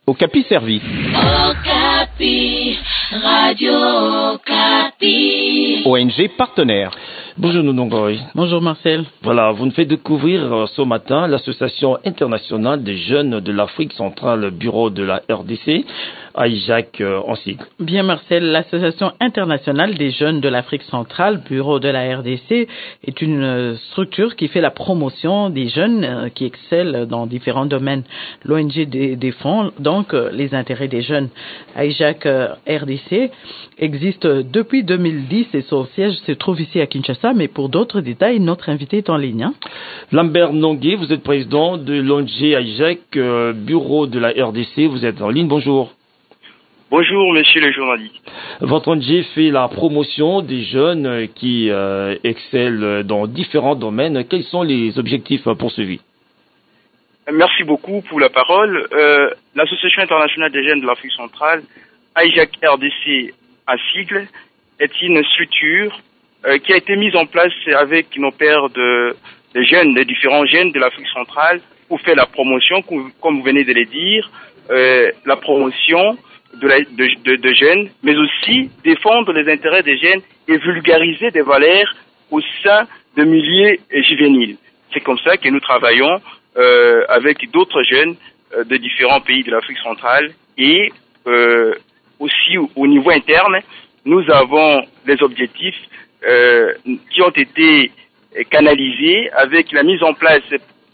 Okapi servi. Okapi, Radio Okapi. ONG partenaire. Bonjour Nonongoy. Bonjour Marcel. Voilà, vous nous faites découvrir ce matin l'Association internationale des jeunes de l'Afrique centrale, bureau de la RDC, AIJAC en sigle. Bien Marcel, l'Association internationale des jeunes de l'Afrique centrale, bureau de la RDC, est une structure qui fait la promotion des jeunes qui excellent dans différents domaines. L'ONG défend donc les intérêts des jeunes. AIJAC RDC existe depuis 2010 et son siège se trouve ici à Kinshasa, mais pour d'autres détails, notre invité est en ligne. Lambert Nongué, vous êtes président de l'ONG AIJAC, bureau de la RDC, vous êtes en ligne, bonjour. Bonjour, monsieur le journaliste. Votre ONG fait la promotion des jeunes qui excellent dans différents domaines. Quels sont les objectifs poursuivis? Merci beaucoup pour la parole. L'Association internationale des jeunes de l'Afrique centrale, AIJAC RDC à sigle, est une structure qui a été mise en place avec nos pairs de jeunes, des différents jeunes de l'Afrique centrale, pour faire la promotion, comme vous venez de le dire, la promotion de jeunes, mais aussi défendre les intérêts des jeunes et vulgariser des valeurs au sein de milieux juvéniles. C'est comme ça que nous travaillons avec d'autres jeunes de différents pays de l'Afrique centrale et aussi au niveau interne, nous avons des objectifs qui ont été canalisés avec la mise en place.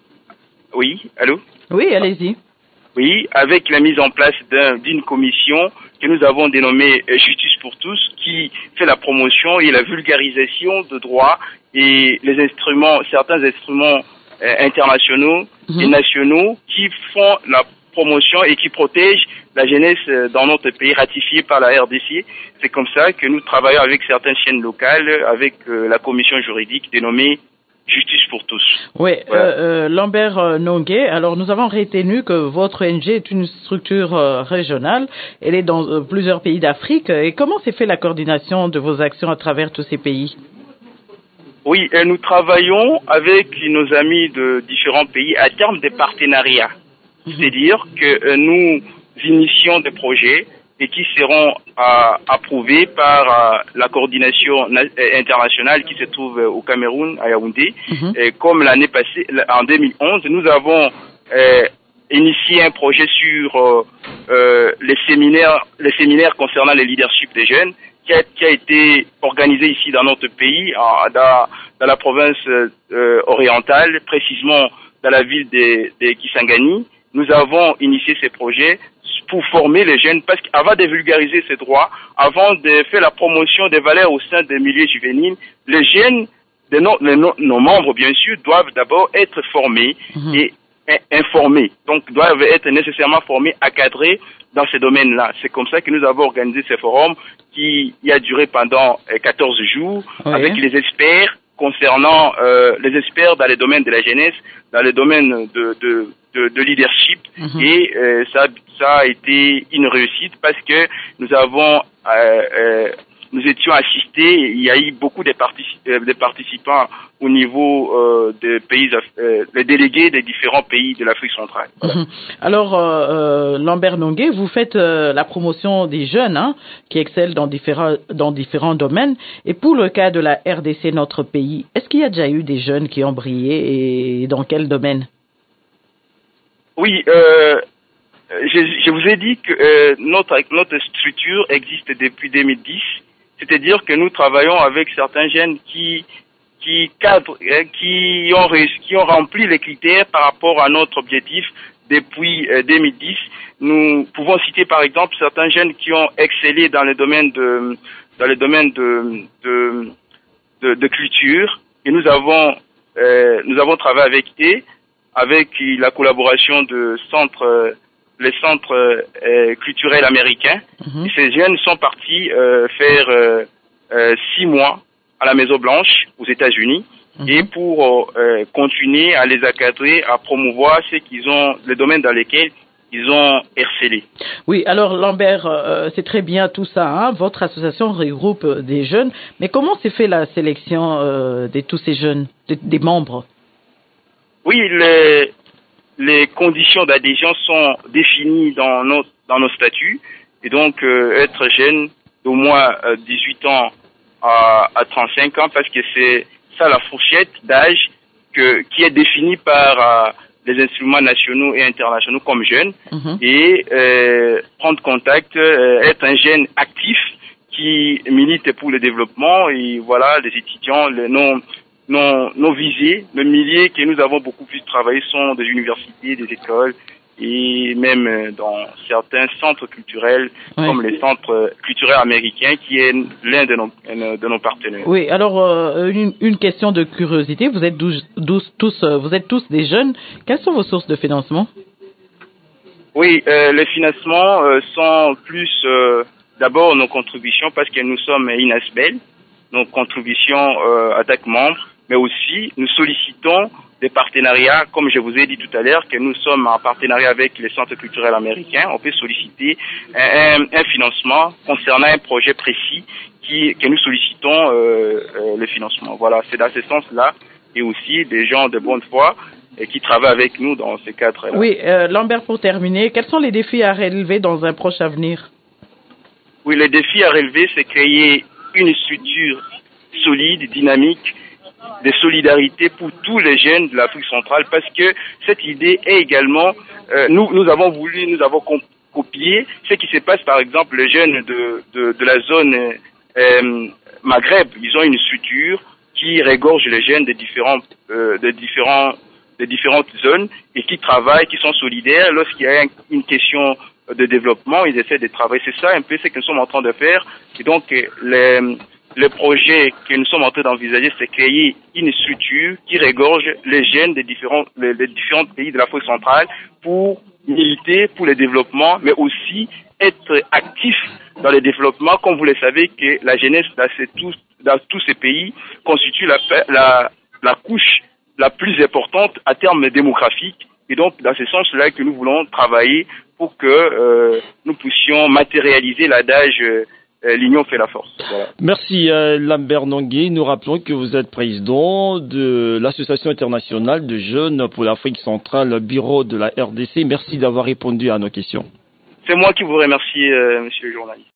Oui, allô? Oui, allez-y. Oui, avec la mise en place d'une commission que nous avons dénommée Justice pour tous, qui fait la promotion et la vulgarisation de droits et les instruments, certains instruments internationaux et nationaux qui font la promotion et qui protègent la jeunesse dans notre pays, ratifié par la RDC. C'est comme ça que nous travaillons avec certaines chaînes locales, avec la commission juridique dénommée Justice pour tous. Oui, voilà. Lambert Nongué, alors nous avons retenu que votre ONG est une structure régionale, elle est dans plusieurs pays d'Afrique. Et comment s'est fait la coordination de vos actions à travers tous ces pays? Oui, nous travaillons avec nos amis de différents pays à terme de partenariats. C'est-à-dire que nous initions des projets et qui seront approuvés par la coordination internationale qui se trouve au Cameroun, à Yaoundé. Et comme l'année passée, en 2011, nous avons initié un projet sur les séminaires concernant le leadership des jeunes qui a été organisé ici dans notre pays, dans la province orientale, précisément dans la ville de Kisangani. Nous avons initié ces projets pour former les jeunes, parce qu'avant de vulgariser ces droits, avant de faire la promotion des valeurs au sein des milieux juvéniles, les jeunes, nos membres bien sûr, doivent d'abord être formés et informés. Donc, doivent être nécessairement formés, encadrés dans ces domaines-là. C'est comme ça que nous avons organisé ce forum qui a duré pendant 14 jours avec les experts concernant les experts dans les domaines de la jeunesse, dans les domaines de leadership et ça a été une réussite parce que nous étions assistés, il y a eu beaucoup de participants au niveau des pays, les délégués des différents pays de l'Afrique centrale. Voilà. Alors, Lambert Nongué, vous faites la promotion des jeunes qui excellent dans différents domaines. Et pour le cas de la RDC, notre pays, est-ce qu'il y a déjà eu des jeunes qui ont brillé et dans quel domaine? Oui, je vous ai dit que notre structure existe depuis 2010. C'est-à-dire que nous travaillons avec certains jeunes qui ont rempli les critères par rapport à notre objectif depuis 2010. Nous pouvons citer par exemple certains jeunes qui ont excellé dans le domaine de culture et nous avons travaillé avec eux, avec la collaboration de les centres culturels américains. Et ces jeunes sont partis faire 6 mois à la Maison Blanche aux États-Unis et pour continuer à les encadrer, à promouvoir les domaines dans lesquels ils ont excellé. Oui, alors Lambert, c'est très bien tout ça. Votre association regroupe des jeunes, mais comment s'est fait la sélection de tous ces jeunes, des membres? Oui, les conditions d'adhésion sont définies dans nos statuts. Et donc, être jeune d'au moins 18 ans à 35 ans, parce que c'est ça la fourchette d'âge qui est définie par les instruments nationaux et internationaux comme jeune. Et prendre contact, être un jeune actif qui milite pour le développement. Et voilà, les étudiants, nos visées, le milieu que nous avons beaucoup plus travaillé sont des universités, des écoles et même dans certains centres culturels, comme les centres culturels américains, qui est l'un de nos partenaires. Oui, alors une question de curiosité. Vous êtes tous des jeunes. Quelles sont vos sources de financement? Oui, les financements sont plus d'abord nos contributions, parce que nous sommes INASBEL, nos contributions à chaque membre, mais aussi nous sollicitons des partenariats, comme je vous ai dit tout à l'heure, que nous sommes en partenariat avec les centres culturels américains. On peut solliciter un financement concernant un projet précis que nous sollicitons le financement. Voilà, c'est dans ce sens-là, et aussi des gens de bonne foi qui travaillent avec nous dans ce cadre-là. Oui, Lambert, pour terminer, quels sont les défis à relever dans un proche avenir? Oui, les défis à relever, c'est créer une structure solide, dynamique, de solidarité pour tous les jeunes de l'Afrique centrale, parce que cette idée est également, nous avons copié ce qui se passe, par exemple, les jeunes de la zone Maghreb. Ils ont une structure qui regorge les jeunes des différentes zones et qui travaillent, qui sont solidaires. Lorsqu'il y a une question de développement, ils essaient de travailler. C'est ça un peu ce que nous sommes en train de faire. Et donc, le projet que nous sommes en train d'envisager, c'est créer une structure qui regorge les jeunes des différents pays de l'Afrique centrale pour militer pour le développement, mais aussi être actif dans le développement. Comme vous le savez, que la jeunesse dans tous ces pays constitue la couche la plus importante à terme démographique. Et donc, dans ce sens-là que nous voulons travailler pour que nous puissions matérialiser l'adage l'union fait la force. Voilà. Merci Lambert Nongué. Nous rappelons que vous êtes président de l'Association internationale de jeunes pour l'Afrique centrale, bureau de la RDC. Merci d'avoir répondu à nos questions. C'est moi qui vous remercie, monsieur le journaliste.